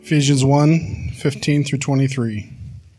Ephesians 1:15 through 23.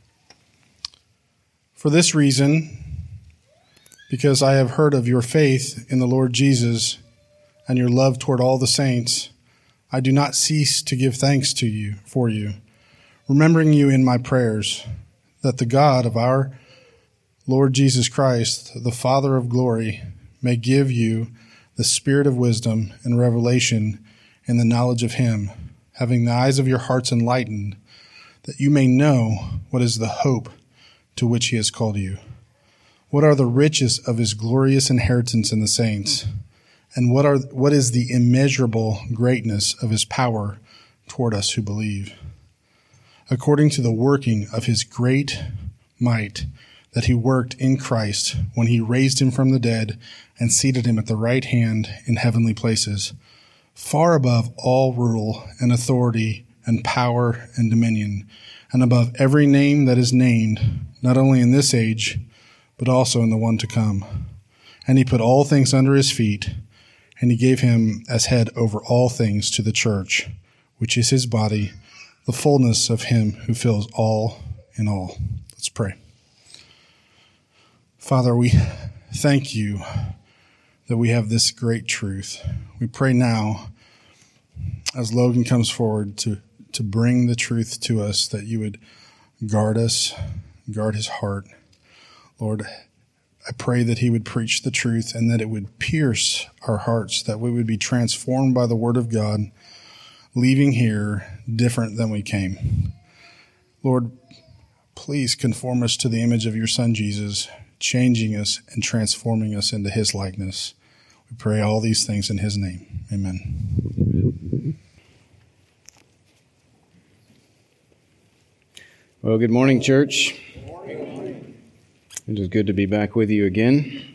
For this reason, because I have heard of your faith in the Lord Jesus and your love toward all the saints, I do not cease to give thanks to you for you, remembering you in my prayers, that the God of our Lord Jesus Christ, the Father of glory, may give you the spirit of wisdom and revelation in the knowledge of him, having the eyes of your hearts enlightened, that you may know what is the hope to which he has called you, what are the riches of his glorious inheritance in the saints, and what is the immeasurable greatness of his power toward us who believe, according to the working of his great might that he worked in Christ when he raised him from the dead and seated him at the right hand in heavenly places, far above all rule and authority and power and dominion, and above every name that is named, not only in this age, but also in the one to come. And he put all things under his feet, and he gave him as head over all things to the church, which is his body, the fullness of him who fills all in all. Let's pray. Father, we thank you that we have this great truth. We pray now, as Logan comes forward to bring the truth to us, that you would guard us, guard his heart. Lord, I pray that he would preach the truth and that it would pierce our hearts, that we would be transformed by the word of God, leaving here different than we came. Lord, please conform us to the image of your Son, Jesus, changing us and transforming us into his likeness. We pray all these things in his name. Amen. Well, good morning, church. Good morning. It is good to be back with you again.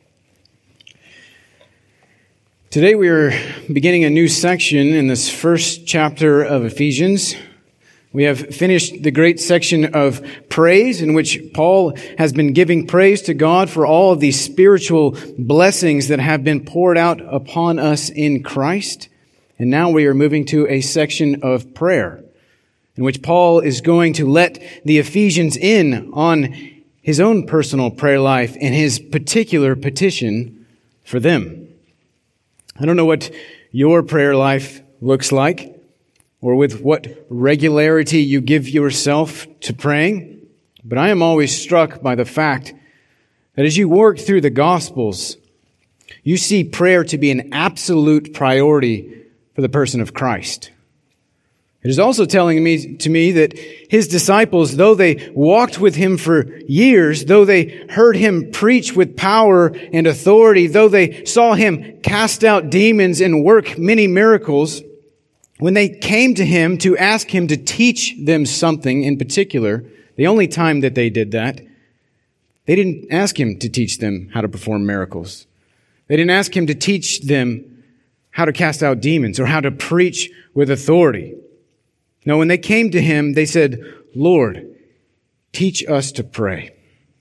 Today we are beginning a new section in this first chapter of Ephesians. We have finished the great section of praise in which Paul has been giving praise to God for all of these spiritual blessings that have been poured out upon us in Christ. And now we are moving to a section of prayer in which Paul is going to let the Ephesians in on his own personal prayer life and his particular petition for them. I don't know what your prayer life looks like, or with what regularity you give yourself to praying, but I am always struck by the fact that as you work through the Gospels, you see prayer to be an absolute priority for the person of Christ. It is also telling to me that his disciples, though they walked with him for years, though they heard him preach with power and authority, though they saw him cast out demons and work many miracles, when they came to him to ask him to teach them something in particular, the only time that they did that, they didn't ask him to teach them how to perform miracles. They didn't ask him to teach them how to cast out demons or how to preach with authority. No, when they came to him, they said, "Lord, teach us to pray."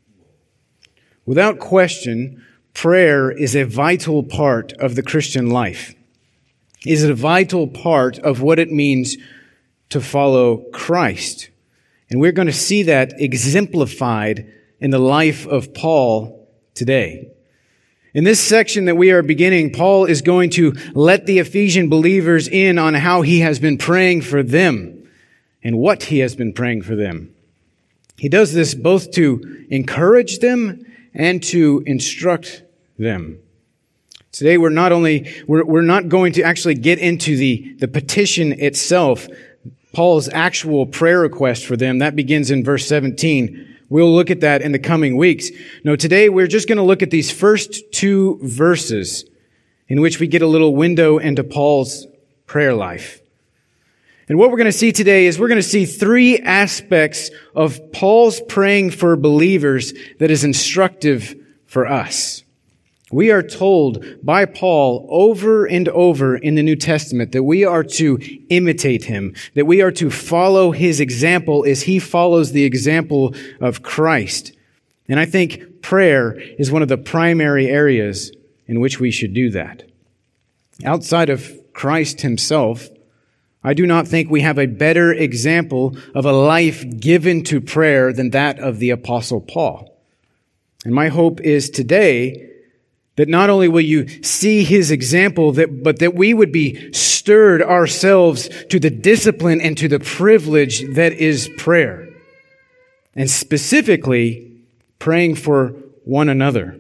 Without question, prayer is a vital part of the Christian life. Is a vital part of what it means to follow Christ. And we're going to see that exemplified in the life of Paul today. In this section that we are beginning, Paul is going to let the Ephesian believers in on how he has been praying for them and what he has been praying for them. He does this both to encourage them and to instruct them. Today we're not going to actually get into the petition itself, Paul's actual prayer request for them. That begins in verse 17. We'll look at that in the coming weeks. No, today we're just going to look at these first two verses in which we get a little window into Paul's prayer life. And what we're going to see today is we're going to see three aspects of Paul's praying for believers that is instructive for us. We are told by Paul over and over in the New Testament that we are to imitate him, that we are to follow his example as he follows the example of Christ. And I think prayer is one of the primary areas in which we should do that. Outside of Christ himself, I do not think we have a better example of a life given to prayer than that of the Apostle Paul. And my hope is today that not only will you see his example, but that we would be stirred ourselves to the discipline and to the privilege that is prayer. And specifically, praying for one another.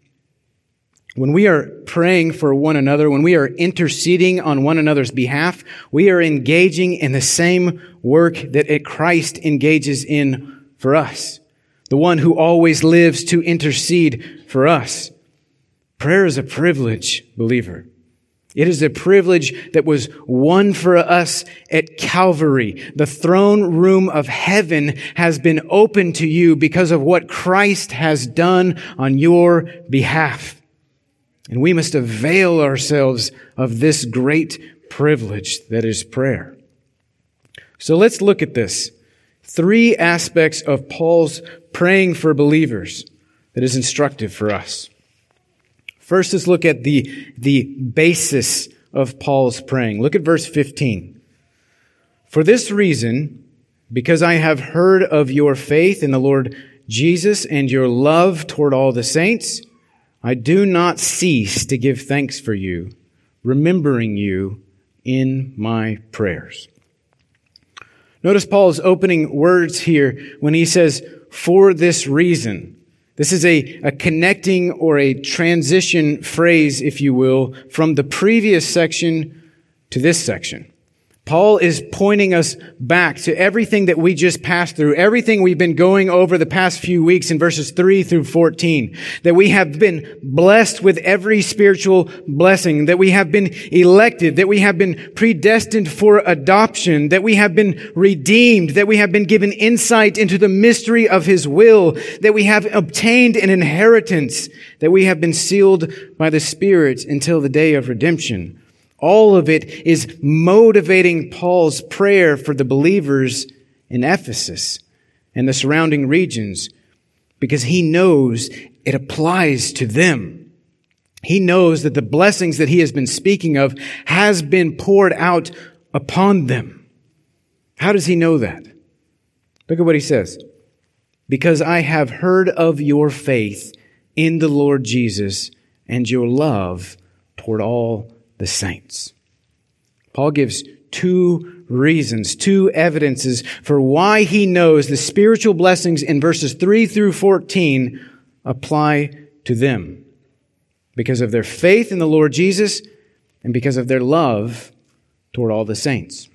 When we are praying for one another, when we are interceding on one another's behalf, we are engaging in the same work that Christ engages in for us. The one who always lives to intercede for us. Prayer is a privilege, believer. It is a privilege that was won for us at Calvary. The throne room of heaven has been opened to you because of what Christ has done on your behalf. And we must avail ourselves of this great privilege that is prayer. So let's look at this. 3 aspects of Paul's praying for believers that is instructive for us. First, let's look at the basis of Paul's praying. Look at verse 15. For this reason, because I have heard of your faith in the Lord Jesus and your love toward all the saints, I do not cease to give thanks for you, remembering you in my prayers. Notice Paul's opening words here when he says, for this reason. This is a connecting or a transition phrase, if you will, from the previous section to this section. Paul is pointing us back to everything that we just passed through, everything we've been going over the past few weeks in verses 3 through 14, that we have been blessed with every spiritual blessing, that we have been elected, that we have been predestined for adoption, that we have been redeemed, that we have been given insight into the mystery of His will, that we have obtained an inheritance, that we have been sealed by the Spirit until the day of redemption. All of it is motivating Paul's prayer for the believers in Ephesus and the surrounding regions because he knows it applies to them. He knows that the blessings that he has been speaking of has been poured out upon them. How does he know that? Look at what he says. Because I have heard of your faith in the Lord Jesus and your love toward all the saints. Paul gives 2 reasons, 2 evidences for why he knows the spiritual blessings in verses 3 through 14 apply to them. Because of their faith in the Lord Jesus and because of their love toward all the saints.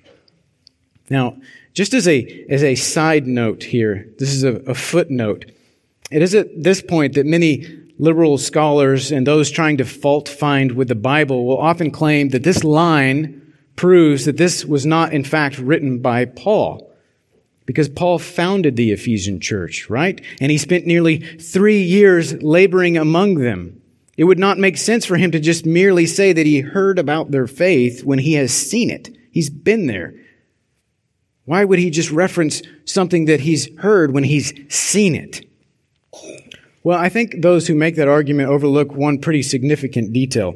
Now, just as a side note here, this is a footnote. It is at this point that many liberal scholars and those trying to fault find with the Bible will often claim that this line proves that this was not in fact written by Paul. Because Paul founded the Ephesian church, right? And he spent nearly 3 years laboring among them. It would not make sense for him to just merely say that he heard about their faith when he has seen it. He's been there. Why would he just reference something that he's heard when he's seen it? Well, I think those who make that argument overlook one pretty significant detail.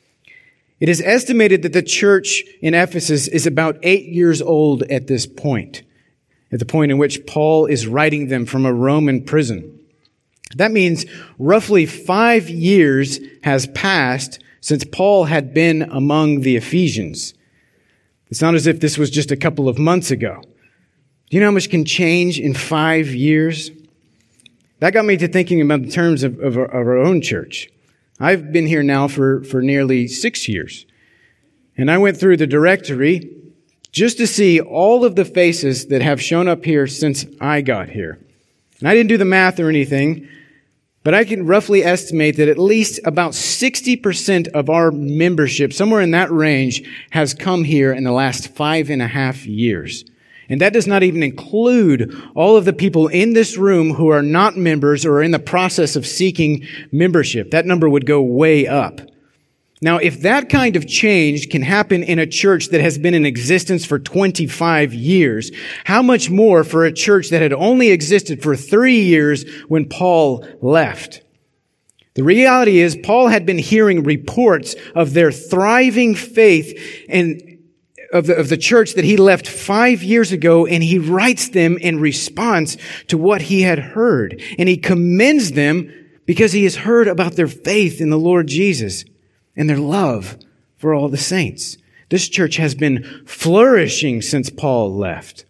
It is estimated that the church in Ephesus is about 8 years old at this point, at the point in which Paul is writing them from a Roman prison. That means roughly 5 years has passed since Paul had been among the Ephesians. It's not as if this was just a couple of months ago. Do you know how much can change in 5 years? That got me to thinking about the terms of our own church. I've been here now for nearly 6 years. And I went through the directory just to see all of the faces that have shown up here since I got here. And I didn't do the math or anything, but I can roughly estimate that at least about 60% of our membership, somewhere in that range, has come here in the last 5.5 years. And that does not even include all of the people in this room who are not members or are in the process of seeking membership. That number would go way up. Now, if that kind of change can happen in a church that has been in existence for 25 years, how much more for a church that had only existed for 3 years when Paul left? The reality is, Paul had been hearing reports of their thriving faith and of the church that he left 5 years ago, and he writes them in response to what he had heard. And he commends them because he has heard about their faith in the Lord Jesus and their love for all the saints. This church has been flourishing since Paul left.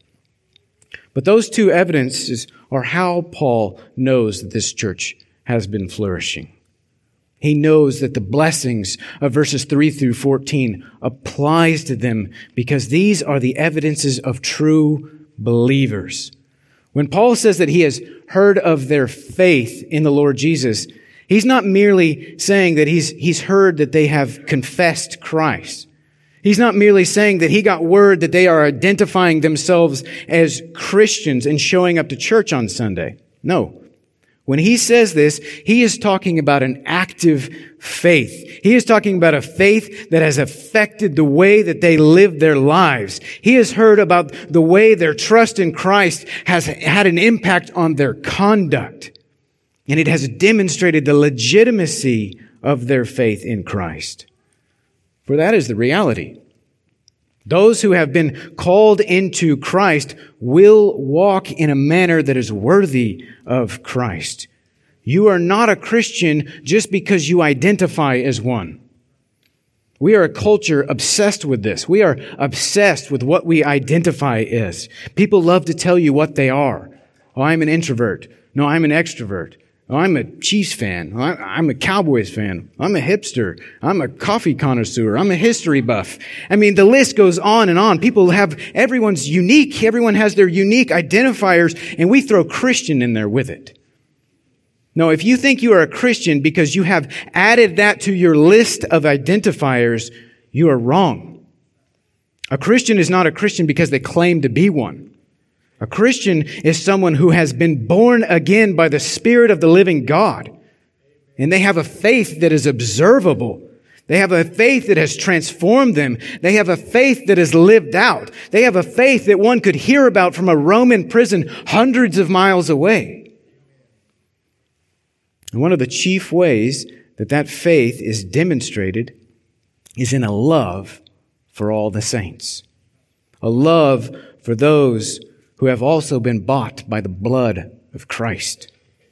But those two evidences are how Paul knows that this church has been flourishing. He knows that the blessings of verses 3 through 14 applies to them because these are the evidences of true believers. When Paul says that he has heard of their faith in the Lord Jesus, he's not merely saying that he's heard that they have confessed Christ. He's not merely saying that he got word that they are identifying themselves as Christians and showing up to church on Sunday. No. When he says this, he is talking about an active faith. He is talking about a faith that has affected the way that they live their lives. He has heard about the way their trust in Christ has had an impact on their conduct. And it has demonstrated the legitimacy of their faith in Christ. For that is the reality. Those who have been called into Christ will walk in a manner that is worthy of Christ. You are not a Christian just because you identify as one. We are a culture obsessed with this. We are obsessed with what we identify as. People love to tell you what they are. Oh, I'm an introvert. No, I'm an extrovert. Oh, I'm a Chiefs fan. Oh, I'm a Cowboys fan. I'm a hipster. I'm a coffee connoisseur. I'm a history buff. I mean, the list goes on and on. Everyone's unique. Everyone has their unique identifiers, and we throw Christian in there with it. No, if you think you are a Christian because you have added that to your list of identifiers, you are wrong. A Christian is not a Christian because they claim to be one. A Christian is someone who has been born again by the Spirit of the living God. And they have a faith that is observable. They have a faith that has transformed them. They have a faith that is lived out. They have a faith that one could hear about from a Roman prison hundreds of miles away. And one of the chief ways that that faith is demonstrated is in a love for all the saints. A love for those who have also been bought by the blood of Christ.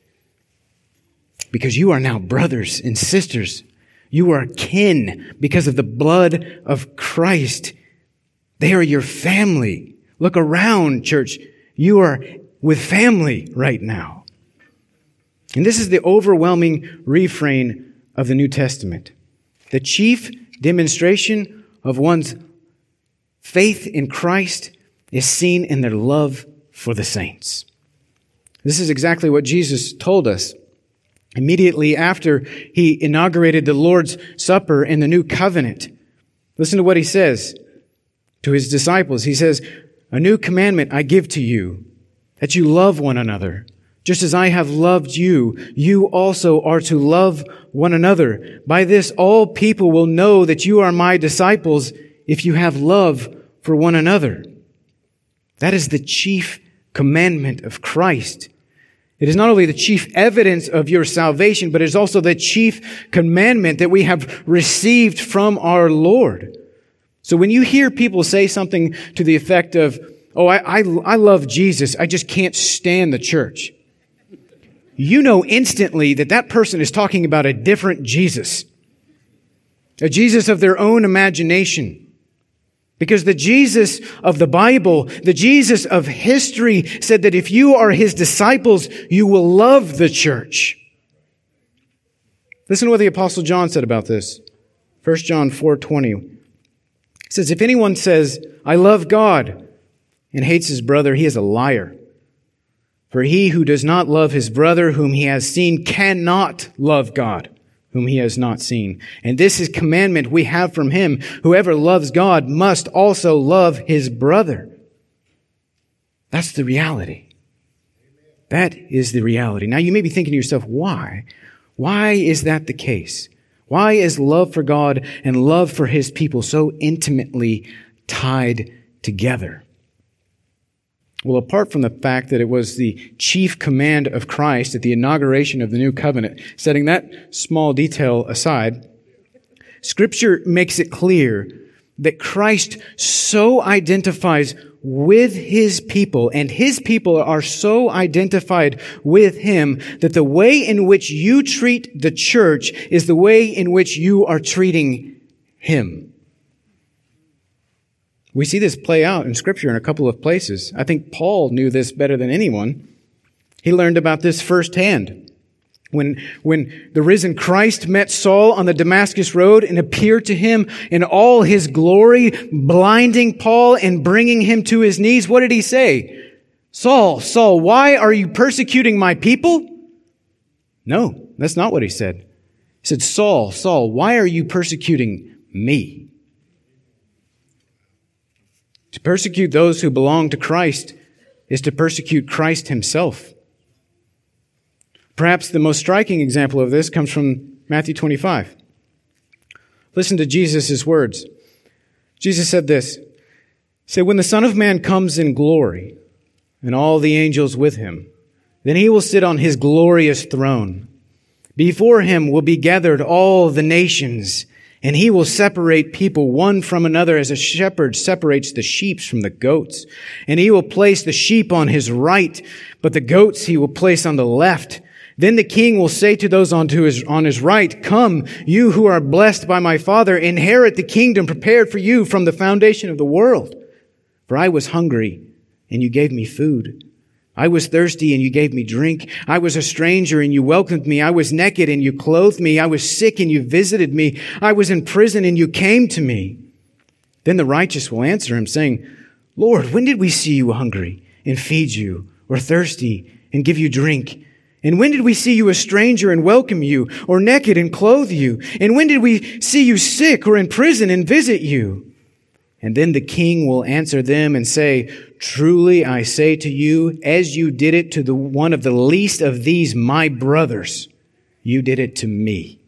Because you are now brothers and sisters. You are kin because of the blood of Christ. They are your family. Look around, church. You are with family right now. And this is the overwhelming refrain of the New Testament. The chief demonstration of one's faith in Christ is seen in their love for the saints. This is exactly what Jesus told us immediately after he inaugurated the Lord's Supper in the new covenant. Listen to what he says to his disciples. He says, "A new commandment I give to you, that you love one another. Just as I have loved you, you also are to love one another. By this all people will know that you are my disciples if you have love for one another." That is the chief commandment of Christ. It is not only the chief evidence of your salvation, but it is also the chief commandment that we have received from our Lord. So when you hear people say something to the effect of, "Oh, I love Jesus, I just can't stand the church," you know instantly that that person is talking about a different Jesus. A Jesus of their own imagination. Because the Jesus of the Bible, the Jesus of history, said that if you are his disciples, you will love the church. Listen to what the Apostle John said about this. 1 John 4:20. It says, "If anyone says, 'I love God,' and hates his brother, he is a liar. For he who does not love his brother whom he has seen cannot love God, whom he has not seen. And this is commandment we have from him. Whoever loves God must also love his brother." That's the reality. That is the reality. Now you may be thinking to yourself, why? Why is that the case? Why is love for God and love for his people so intimately tied together? Well, apart from the fact that it was the chief command of Christ at the inauguration of the new covenant, setting that small detail aside, Scripture makes it clear that Christ so identifies with his people, and his people are so identified with him, that the way in which you treat the church is the way in which you are treating him. We see this play out in Scripture in a couple of places. I think Paul knew this better than anyone. He learned about this firsthand. When the risen Christ met Saul on the Damascus road and appeared to him in all his glory, blinding Paul and bringing him to his knees, what did he say? Saul, Saul, why are you persecuting my people? No, that's not what he said. He said, Saul, Saul, why are you persecuting me? To persecute those who belong to Christ is to persecute Christ himself. Perhaps the most striking example of this comes from Matthew 25. Listen to Jesus' words. Jesus said this. He said, when the Son of Man comes in glory, and all the angels with him, then he will sit on his glorious throne. Before him will be gathered all the nations, and he will separate people one from another as a shepherd separates the sheep from the goats. And he will place the sheep on his right, but the goats he will place on the left. Then the king will say to those on his right, come, you who are blessed by my Father, inherit the kingdom prepared for you from the foundation of the world. For I was hungry, and you gave me food. I was thirsty, and you gave me drink. I was a stranger, and you welcomed me. I was naked, and you clothed me. I was sick, and you visited me. I was in prison, and you came to me. Then the righteous will answer him, saying, Lord, when did we see you hungry and feed you, or thirsty and give you drink? And when did we see you a stranger and welcome you, or naked and clothe you? And when did we see you sick or in prison and visit you? And then the king will answer them and say, truly I say to you, as you did it to one of the least of these my brothers, you did it to me.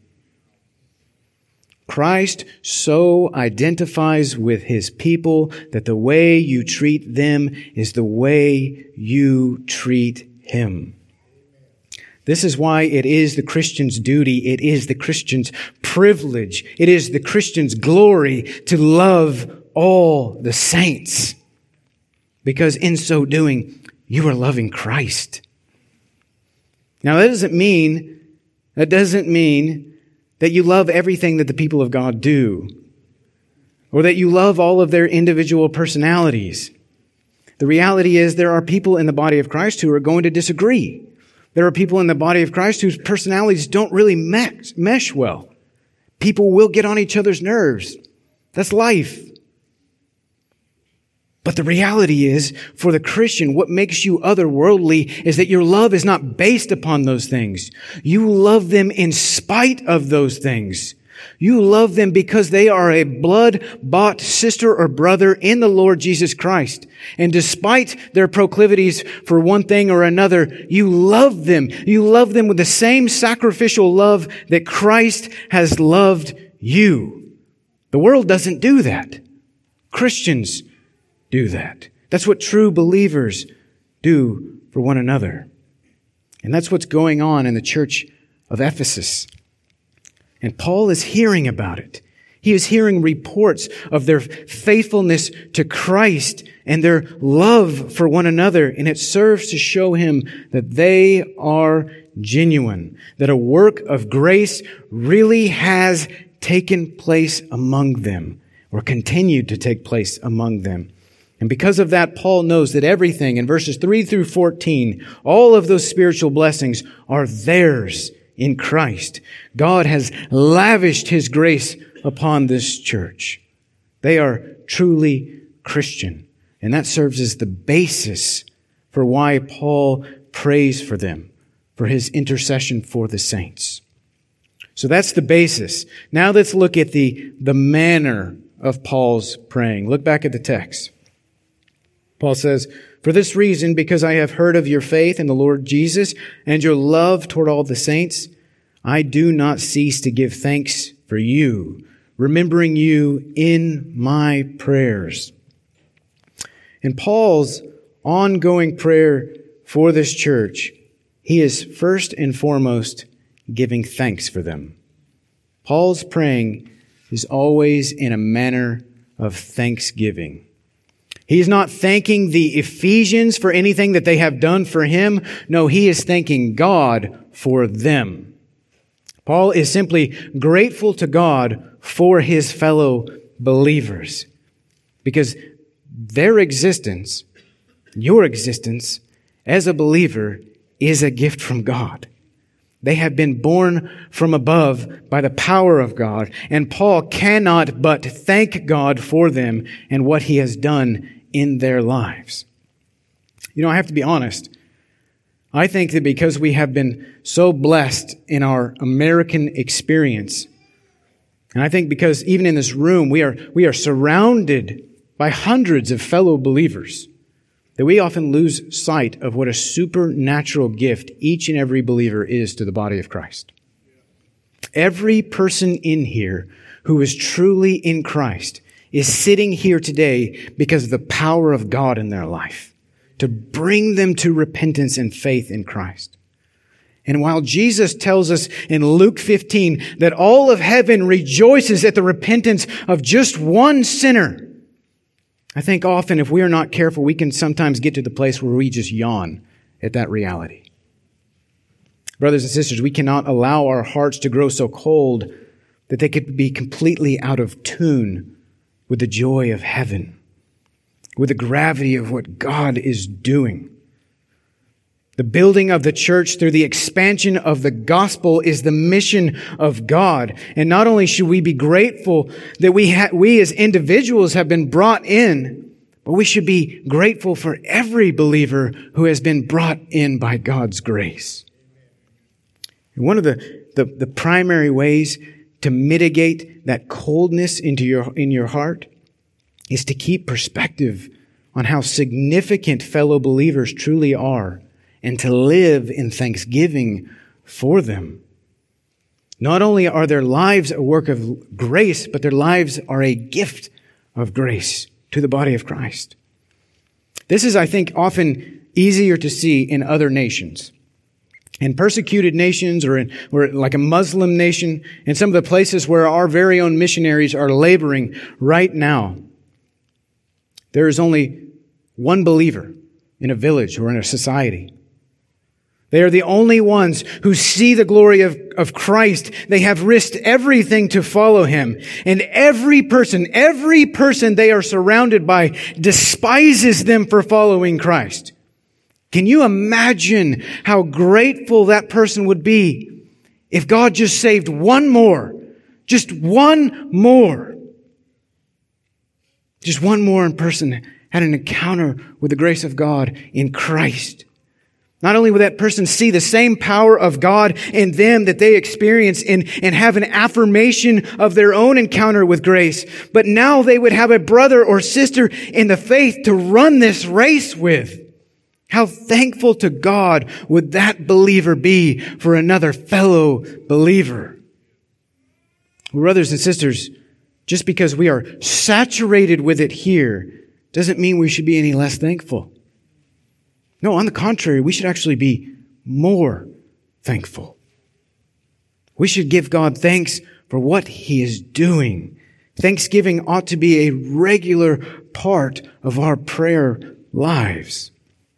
Christ so identifies with his people that the way you treat them is the way you treat him. This is why it is the Christian's duty, it is the Christian's privilege, it is the Christian's glory to love all the saints. Because in so doing, you are loving Christ. Now that doesn't mean that you love everything that the people of God do, or that you love all of their individual personalities. The reality is there are people in the body of Christ who are going to disagree. There are people in the body of Christ whose personalities don't really mesh well. People will get on each other's nerves. That's life. But the reality is, for the Christian, what makes you otherworldly is that your love is not based upon those things. You love them in spite of those things. You love them because they are a blood-bought sister or brother in the Lord Jesus Christ. And despite their proclivities for one thing or another, you love them. You love them with the same sacrificial love that Christ has loved you. The world doesn't do that. Christians do that. That's what true believers do for one another. And that's what's going on in the church of Ephesus. And Paul is hearing about it. He is hearing reports of their faithfulness to Christ and their love for one another. And it serves to show him that they are genuine, that a work of grace really has taken place among them, or continued to take place among them. And because of that, Paul knows that everything in verses 3 through 14, all of those spiritual blessings are theirs in Christ. God has lavished his grace upon this church. They are truly Christian. And that serves as the basis for why Paul prays for them, for his intercession for the saints. So that's the basis. Now let's look at the manner of Paul's praying. Look back at the text. Paul says, for this reason, because I have heard of your faith in the Lord Jesus and your love toward all the saints, I do not cease to give thanks for you, remembering you in my prayers. In Paul's ongoing prayer for this church, he is first and foremost giving thanks for them. Paul's praying is always in a manner of thanksgiving. He's not thanking the Ephesians for anything that they have done for him. No, he is thanking God for them. Paul is simply grateful to God for his fellow believers because their existence, your existence as a believer, is a gift from God. They have been born from above by the power of God, and Paul cannot but thank God for them and what he has done in their lives. You know, I have to be honest. I think that because we have been so blessed in our American experience, and I think because even in this room we are surrounded by hundreds of fellow believers, that we often lose sight of what a supernatural gift each and every believer is to the body of Christ. Every person in here who is truly in Christ is sitting here today because of the power of God in their life to bring them to repentance and faith in Christ. And while Jesus tells us in Luke 15 that all of heaven rejoices at the repentance of just one sinner, I think often if we are not careful, we can sometimes get to the place where we just yawn at that reality. Brothers and sisters, we cannot allow our hearts to grow so cold that they could be completely out of tune with the joy of heaven, with the gravity of what God is doing. The building of the church through the expansion of the gospel is the mission of God. And not only should we be grateful that we as individuals have been brought in, but we should be grateful for every believer who has been brought in by God's grace. And one of the primary ways to mitigate that coldness in your heart is to keep perspective on how significant fellow believers truly are, and to live in thanksgiving for them. Not only are their lives a work of grace, but their lives are a gift of grace to the body of Christ. This is, I think, often easier to see in other nations. In persecuted nations or like a Muslim nation, in some of the places where our very own missionaries are laboring right now, there is only one believer in a village or in a society. They are the only ones who see the glory of Christ. They have risked everything to follow him. And every person they are surrounded by despises them for following Christ. Can you imagine how grateful that person would be if God just saved one more? Just one more. Just one more person had an encounter with the grace of God in Christ. Not only will that person see the same power of God in them that they experience and have an affirmation of their own encounter with grace, but now they would have a brother or sister in the faith to run this race with. How thankful to God would that believer be for another fellow believer? Brothers and sisters, just because we are saturated with it here doesn't mean we should be any less thankful. No, on the contrary, we should actually be more thankful. We should give God thanks for what he is doing. Thanksgiving ought to be a regular part of our prayer lives.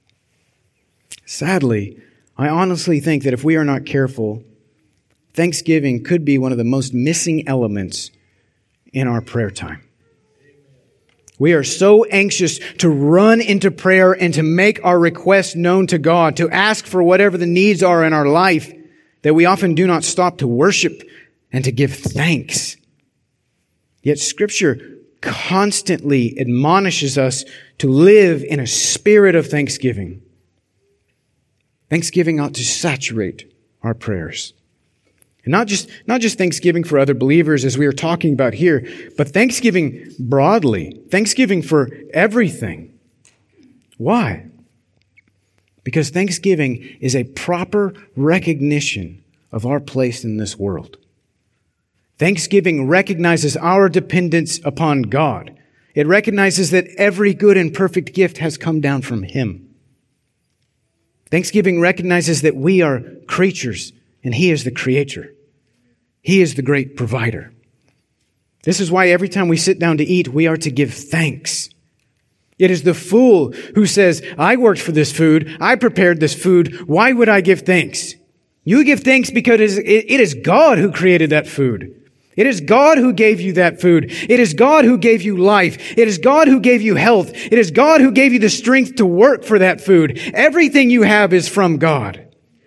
Sadly, I honestly think that if we are not careful, thanksgiving could be one of the most missing elements in our prayer time. We are so anxious to run into prayer and to make our requests known to God, to ask for whatever the needs are in our life, that we often do not stop to worship and to give thanks. Yet Scripture constantly admonishes us to live in a spirit of thanksgiving. Thanksgiving ought to saturate our prayers. And not just thanksgiving for other believers as we are talking about here, but thanksgiving broadly. Thanksgiving for everything. Why? Because thanksgiving is a proper recognition of our place in this world. Thanksgiving recognizes our dependence upon God. It recognizes that every good and perfect gift has come down from him. Thanksgiving recognizes that we are creatures and he is the creator. He is the great provider. This is why every time we sit down to eat, we are to give thanks. It is the fool who says, I worked for this food. I prepared this food. Why would I give thanks? You give thanks because it is God who created that food. It is God who gave you that food. It is God who gave you life. It is God who gave you health. It is God who gave you the strength to work for that food. Everything you have is from God.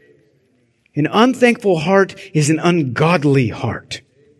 An unthankful heart is an ungodly heart.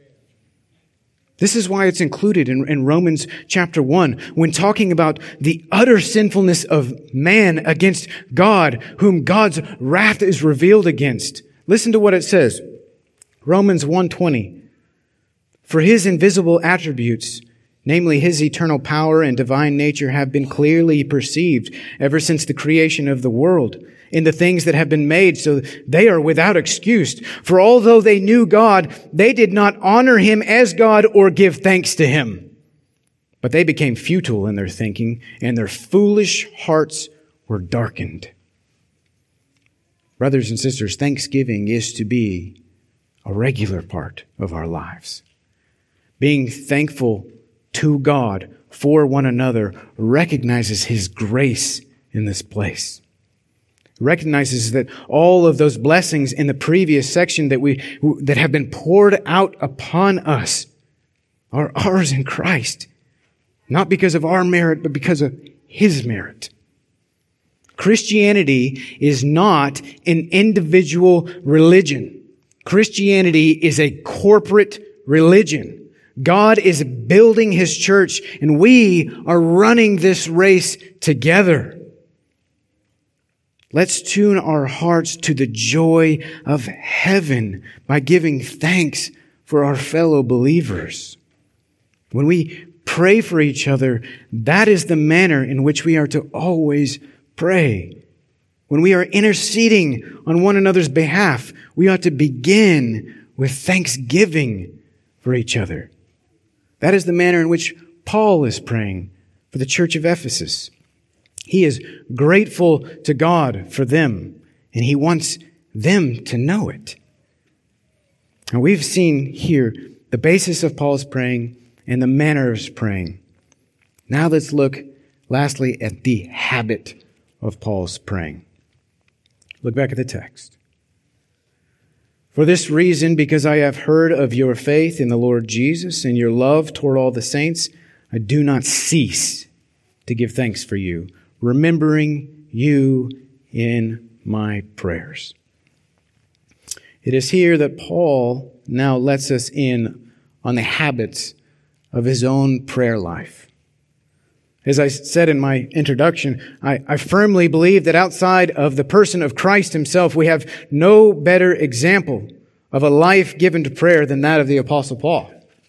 This is why it's included in Romans chapter 1 when talking about the utter sinfulness of man against God, whom God's wrath is revealed against. Listen to what it says. Romans 1:20. For his invisible attributes, namely his eternal power and divine nature, have been clearly perceived ever since the creation of the world in the things that have been made, so they are without excuse. For although they knew God, they did not honor him as God or give thanks to him. But they became futile in their thinking, and their foolish hearts were darkened. Brothers and sisters, thanksgiving is to be a regular part of our lives. Being thankful to God for one another recognizes his grace in this place. Recognizes that all of those blessings in the previous section that have been poured out upon us are ours in Christ. Not because of our merit, but because of his merit. Christianity is not an individual religion. Christianity is a corporate religion. God is building his church, and we are running this race together. Let's tune our hearts to the joy of heaven by giving thanks for our fellow believers. When we pray for each other, that is the manner in which we are to always pray. When we are interceding on one another's behalf, we ought to begin with thanksgiving for each other. That is the manner in which Paul is praying for the church of Ephesus. He is grateful to God for them, and he wants them to know it. And we've seen here the basis of Paul's praying and the manner of his praying. Now let's look, lastly, at the habit of Paul's praying. Look back at the text. For this reason, because I have heard of your faith in the Lord Jesus and your love toward all the saints, I do not cease to give thanks for you, remembering you in my prayers. It is here that Paul now lets us in on the habits of his own prayer life. As I said in my introduction, I firmly believe that outside of the person of Christ himself, we have no better example of a life given to prayer than that of the Apostle Paul.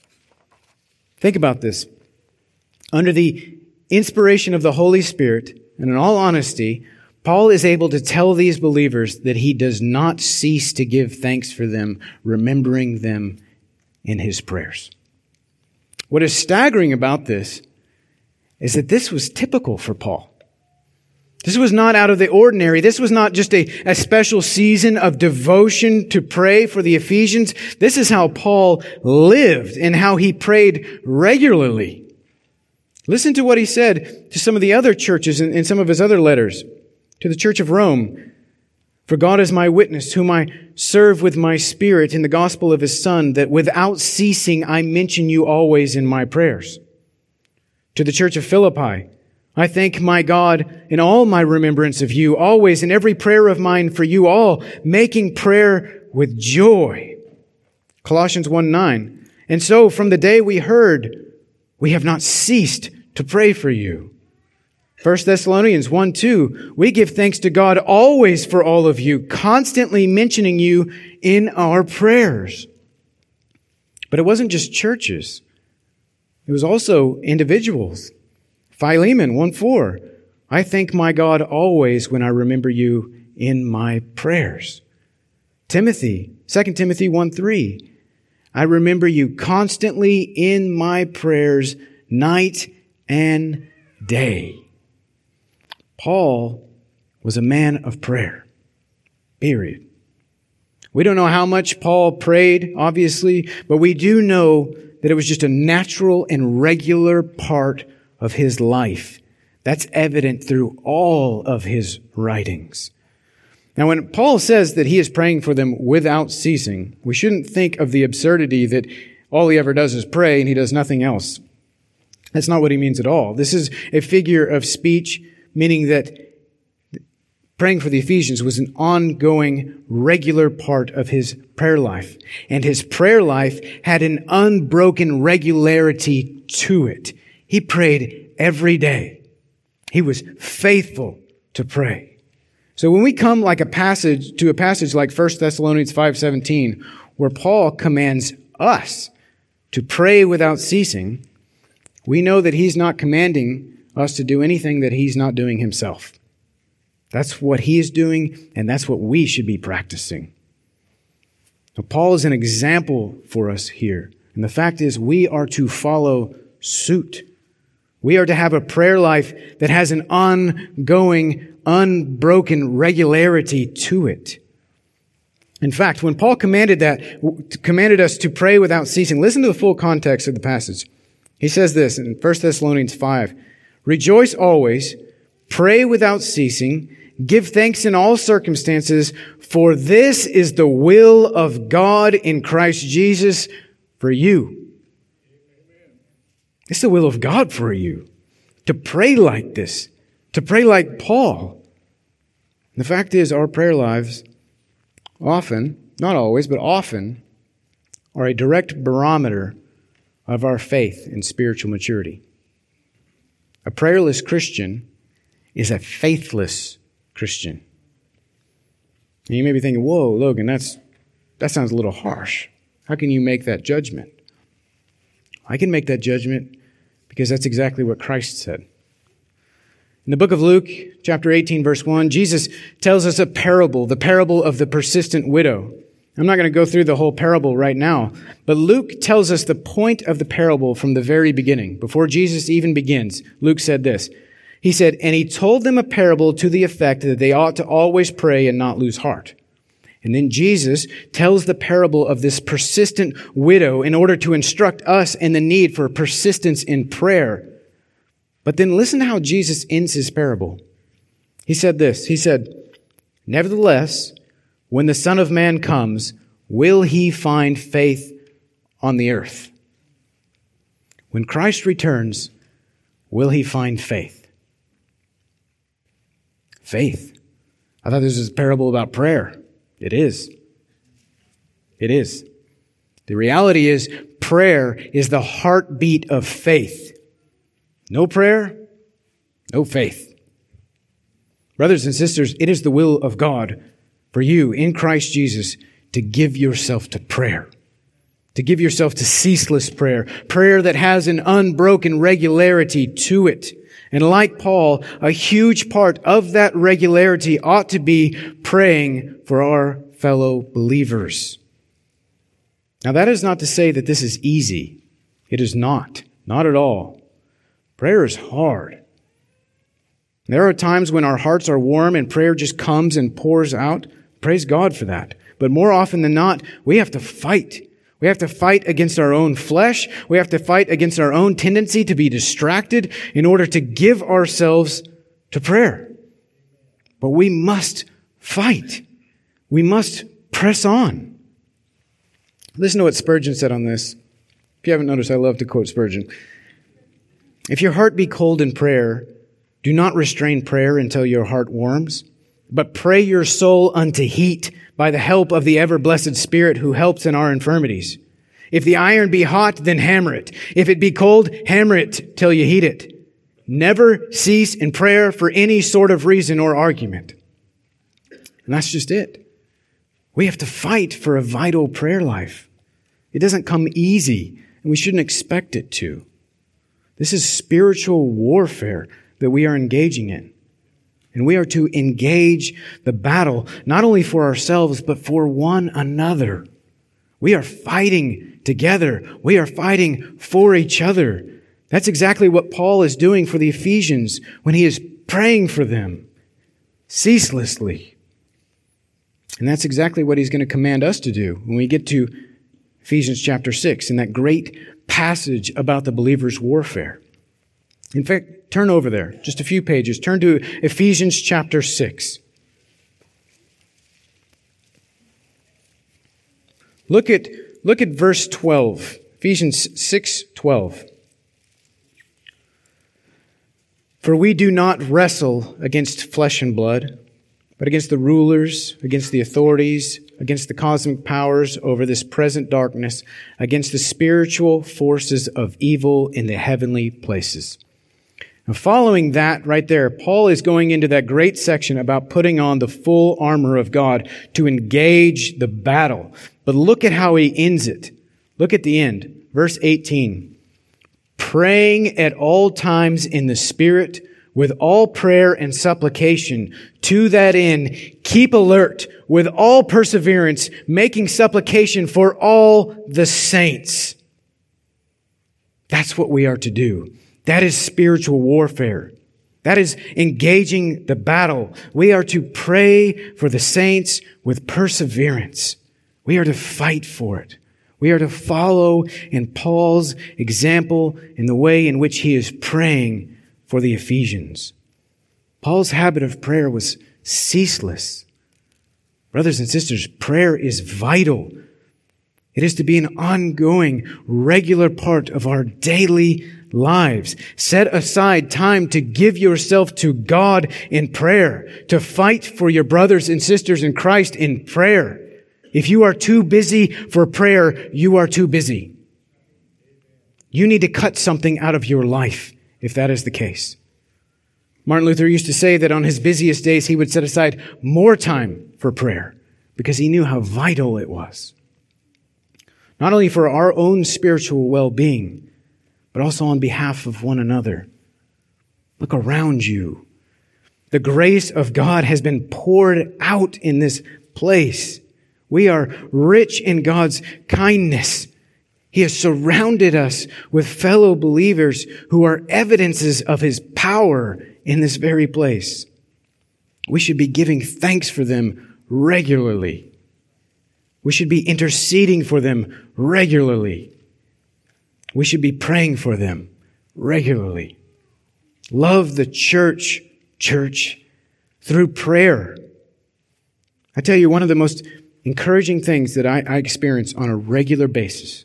Think about this. Under the inspiration of the Holy Spirit, and in all honesty, Paul is able to tell these believers that he does not cease to give thanks for them, remembering them in his prayers. What is staggering about this is that this was typical for Paul. This was not out of the ordinary. This was not just a special season of devotion to pray for the Ephesians. This is how Paul lived and how he prayed regularly. Listen to what he said to some of the other churches in some of his other letters. To the church of Rome, for God is my witness, whom I serve with my spirit in the gospel of his Son, that without ceasing I mention you always in my prayers. To the church of Philippi, I thank my God in all my remembrance of you, always in every prayer of mine for you all, making prayer with joy. Colossians 1:9. And so from the day we heard, we have not ceased to pray for you. 1 Thessalonians 1:2, we give thanks to God always for all of you, constantly mentioning you in our prayers. But it wasn't just churches. It was also individuals. Philemon 1:4, I thank my God always when I remember you in my prayers. Timothy, 2 Timothy 1:3, I remember you constantly in my prayers, night and day. Paul was a man of prayer. Period. We don't know how much Paul prayed, obviously, but we do know that it was just a natural and regular part of his life. That's evident through all of his writings. Now, when Paul says that he is praying for them without ceasing, we shouldn't think of the absurdity that all he ever does is pray and he does nothing else. That's not what he means at all. This is a figure of speech, meaning that praying for the Ephesians was an ongoing, regular part of his prayer life. And his prayer life had an unbroken regularity to it. He prayed every day. He was faithful to pray. So when we come to a passage like 1 Thessalonians 5:17, where Paul commands us to pray without ceasing, we know that he's not commanding us to do anything that he's not doing himself. That's what he is doing, and that's what we should be practicing. Now, Paul is an example for us here. And the fact is, we are to follow suit. We are to have a prayer life that has an ongoing, unbroken regularity to it. In fact, when Paul commanded us to pray without ceasing, listen to the full context of the passage. He says this in 1 Thessalonians 5, "Rejoice always, pray without ceasing, give thanks in all circumstances, for this is the will of God in Christ Jesus for you." It's the will of God for you to pray like this, to pray like Paul. The fact is, our prayer lives often, not always, but often, are a direct barometer of our faith and spiritual maturity. A prayerless Christian is a faithless Christian. And you may be thinking, whoa, Logan, that sounds a little harsh. How can you make that judgment? I can make that judgment because that's exactly what Christ said. In the book of Luke, chapter 18, verse 1, Jesus tells us a parable, the parable of the persistent widow. I'm not going to go through the whole parable right now, but Luke tells us the point of the parable from the very beginning. Before Jesus even begins, Luke said this. He said, "And he told them a parable to the effect that they ought to always pray and not lose heart." And then Jesus tells the parable of this persistent widow in order to instruct us in the need for persistence in prayer. But then listen to how Jesus ends his parable. He said this. He said, "Nevertheless, when the Son of Man comes, will he find faith on the earth?" When Christ returns, will he find faith? Faith. I thought this was a parable about prayer. It is. It is. The reality is, prayer is the heartbeat of faith. No prayer, no faith. Brothers and sisters, it is the will of God for you in Christ Jesus to give yourself to prayer, to give yourself to ceaseless prayer, prayer that has an unbroken regularity to it. And like Paul, a huge part of that regularity ought to be praying for our fellow believers. Now, that is not to say that this is easy. It is not. Not at all. Prayer is hard. There are times when our hearts are warm and prayer just comes and pours out. Praise God for that. But more often than not, we have to fight. We have to fight against our own flesh. We have to fight against our own tendency to be distracted in order to give ourselves to prayer. But we must fight. We must press on. Listen to what Spurgeon said on this. If you haven't noticed, I love to quote Spurgeon. "If your heart be cold in prayer, do not restrain prayer until your heart warms, but pray your soul unto heat by the help of the ever-blessed Spirit who helps in our infirmities. If the iron be hot, then hammer it. If it be cold, hammer it till you heat it. Never cease in prayer for any sort of reason or argument." And that's just it. We have to fight for a vital prayer life. It doesn't come easy, and we shouldn't expect it to. This is spiritual warfare that we are engaging in. And we are to engage the battle, not only for ourselves, but for one another. We are fighting together. We are fighting for each other. That's exactly what Paul is doing for the Ephesians when he is praying for them ceaselessly. And that's exactly what he's going to command us to do when we get to Ephesians chapter 6 in that great passage about the believer's warfare. In fact, turn over there, just a few pages. Turn to Ephesians chapter 6. Look at verse 12. Ephesians 6:12. For we do not wrestle against flesh and blood, but against the rulers, against the authorities, against the cosmic powers over this present darkness, against the spiritual forces of evil in the heavenly places. Now, following that right there, Paul is going into that great section about putting on the full armor of God to engage the battle. But look at how he ends it. Look at the end. Verse 18. Praying at all times in the Spirit with all prayer and supplication. To that end, keep alert with all perseverance, making supplication for all the saints. That's what we are to do. That is spiritual warfare. That is engaging the battle. We are to pray for the saints with perseverance. We are to fight for it. We are to follow in Paul's example in the way in which he is praying for the Ephesians. Paul's habit of prayer was ceaseless. Brothers and sisters, prayer is vital. It is to be an ongoing, regular part of our daily lives. Set aside time to give yourself to God in prayer, to fight for your brothers and sisters in Christ in prayer. If you are too busy for prayer, you are too busy. You need to cut something out of your life if that is the case. Martin Luther used to say that on his busiest days, he would set aside more time for prayer because he knew how vital it was. Not only for our own spiritual well-being, but also on behalf of one another. Look around you. The grace of God has been poured out in this place. We are rich in God's kindness. He has surrounded us with fellow believers who are evidences of His power in this very place. We should be giving thanks for them regularly. We should be interceding for them regularly. We should be praying for them regularly. Love the church, through prayer. I tell you, one of the most encouraging things that I experience on a regular basis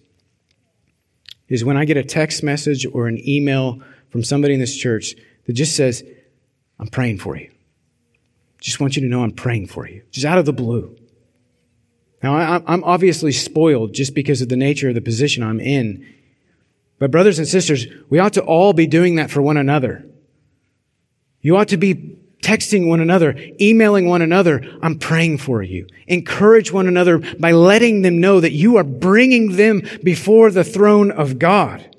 is when I get a text message or an email from somebody in this church that just says, I'm praying for you. Just want you to know I'm praying for you. Just out of the blue. Now, I'm obviously spoiled just because of the nature of the position I'm in. But brothers and sisters, we ought to all be doing that for one another. You ought to be texting one another, emailing one another, I'm praying for you. Encourage one another by letting them know that you are bringing them before the throne of God.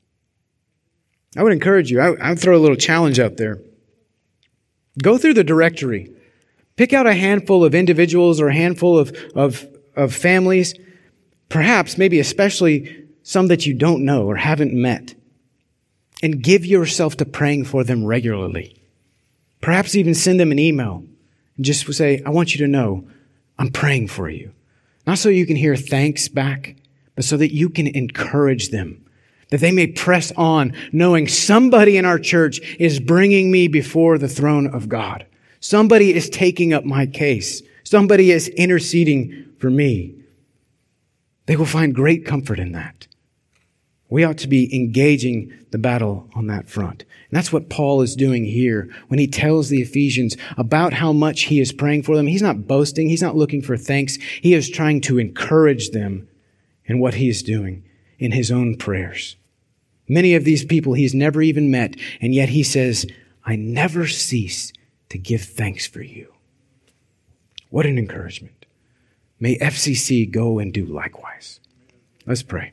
I would encourage you, I would throw a little challenge out there. Go through the directory. Pick out a handful of individuals or a handful of families, perhaps, maybe especially some that you don't know or haven't met, and give yourself to praying for them regularly. Perhaps even send them an email and just say, I want you to know I'm praying for you. Not so you can hear thanks back, but so that you can encourage them, that they may press on knowing somebody in our church is bringing me before the throne of God. Somebody is taking up my case. Somebody is interceding for me. They will find great comfort in that. We ought to be engaging the battle on that front. And that's what Paul is doing here when he tells the Ephesians about how much he is praying for them. He's not boasting. He's not looking for thanks. He is trying to encourage them in what he is doing in his own prayers. Many of these people he's never even met, and yet he says, I never cease to give thanks for you. What an encouragement. May FCC go and do likewise. Let's pray.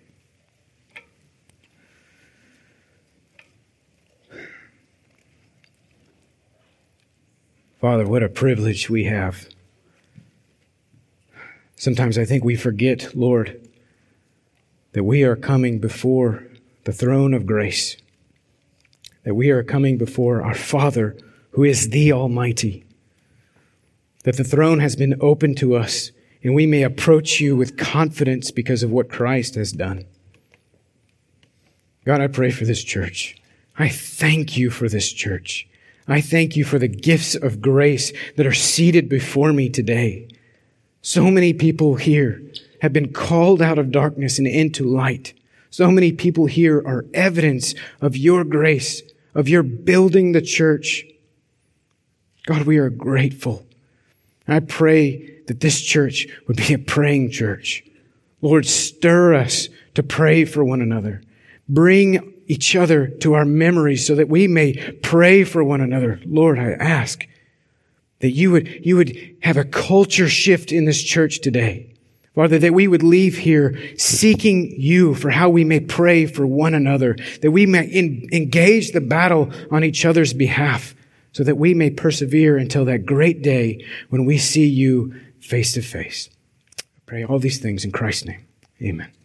Father, what a privilege we have. Sometimes I think we forget, Lord, that we are coming before the throne of grace, that we are coming before our Father who is the Almighty, that the throne has been opened to us and we may approach you with confidence because of what Christ has done. God, I pray for this church. I thank you for this church. I thank you for the gifts of grace that are seated before me today. So many people here have been called out of darkness and into light. So many people here are evidence of your grace, of your building the church. God, we are grateful. I pray that this church would be a praying church. Lord, stir us to pray for one another. Bring each other to our memories so that we may pray for one another. Lord, I ask that you would have a culture shift in this church today. Father, that we would leave here seeking you for how we may pray for one another, that we may engage the battle on each other's behalf, so that we may persevere until that great day when we see you face to face. I pray all these things in Christ's name. Amen.